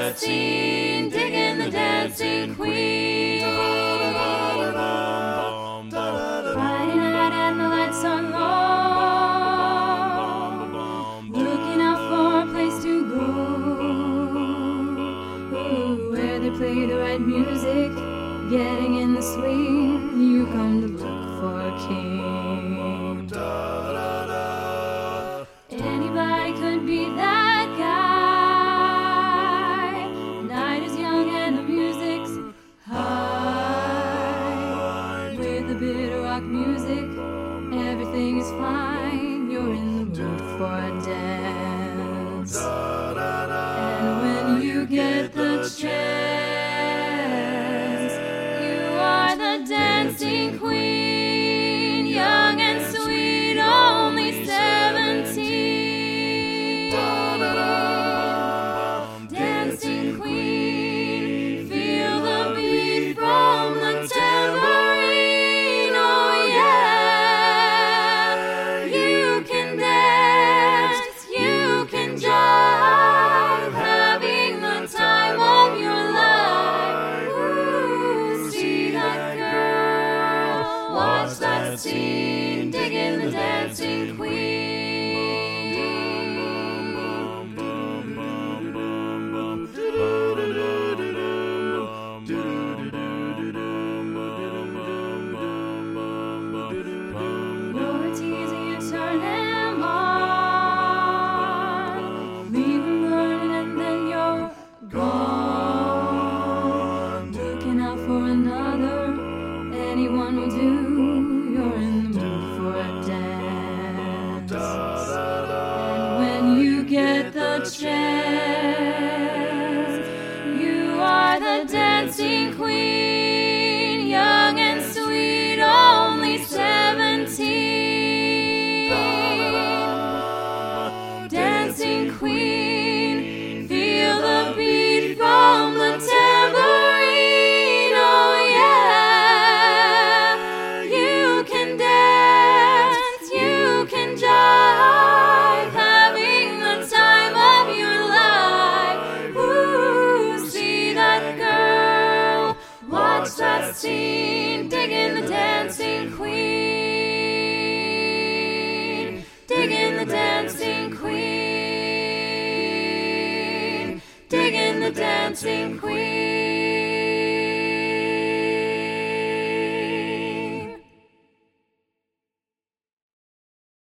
that scene? Digging the dancing queen. Friday night and the lights are low, looking out for a place to go, where they play the right music, getting in the swing. You come to look for a king. Anybody could be that guy. Night is young and the music's high. With the bitter rock music, everything is fine. You're in the mood for a dance. And when you get the chance, you are the dancing queen, young and sweet, only 17. Dancing queen, feel the beat from the tambourine. Oh yeah, you can dance, you can jive, having the time of your life. Ooh, see that girl, watch that scene, digging the dancing queen. You're teasing, you turn him on, leave him burning and then you're gone. Looking out for another, anyone will do. You're in the mood for a dance. And when you get the chance, you are the dancing queen, young and sweet, only 17. Dancing queen, feel the beat from the tambourine. Oh yeah, you can dance, you can jive, having the time of your life. Ooh, see that girl, watch that scene, digging the dancing queen, digging the dancing queen, digging the dancing queen.